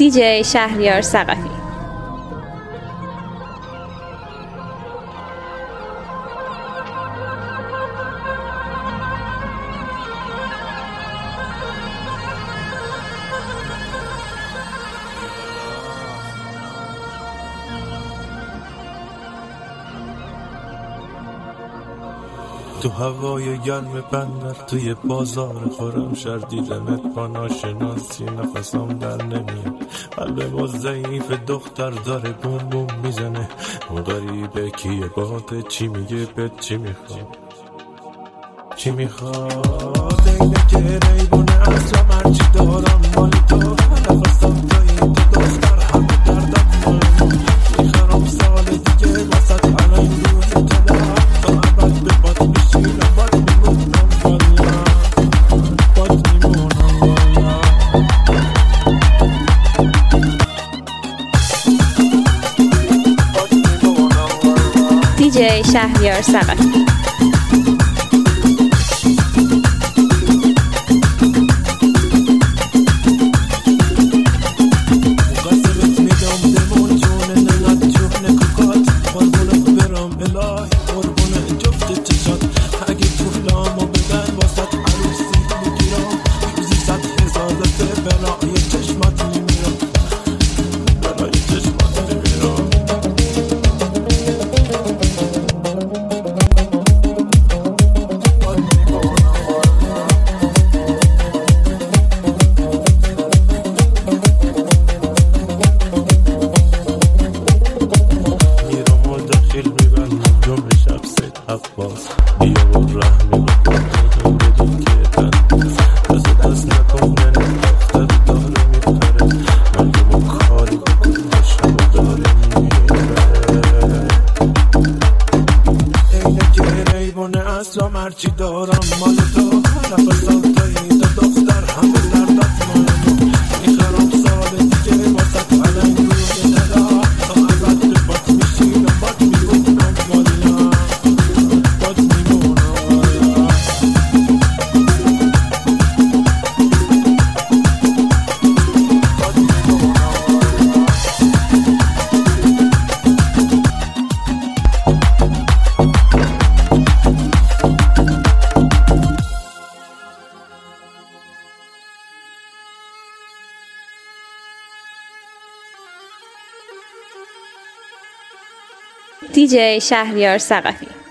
دی‌جی شهریار ثقفی. تو هوای گرم بندر توی بازار خورم شردیدمت با ناشناسی نفسم در نمیاد. قلب ما ضعیف دختر داره بوم بوم میزنه. اون غریبه کیه باته چی میگه بهت چی میخواد چی میخواد. اینه که ریبونه اصلا مرچی دارم مال تو نفسم توی تو دختر همه دردم مال میخرم سال دیگه وسط علم روی تلم تا عبد به باد میشینم باد میمونم والا باد میمونم والا. دی‌جی شهریار ثقفی. عباس بیا و رحمی بکن بدون که دست نکنه دختر داره میپره من یه کاری بکن عشقم داره میبره. اینه که ریبونه اصلا مرچی دارم مال تو نفسم توی تو دختر همه دردت مال تو میخرم سال دیگه واسط علم روی دلا تا عبد به باد میشینم باد میمونم والا. دی‌جی شهریار ثقفی.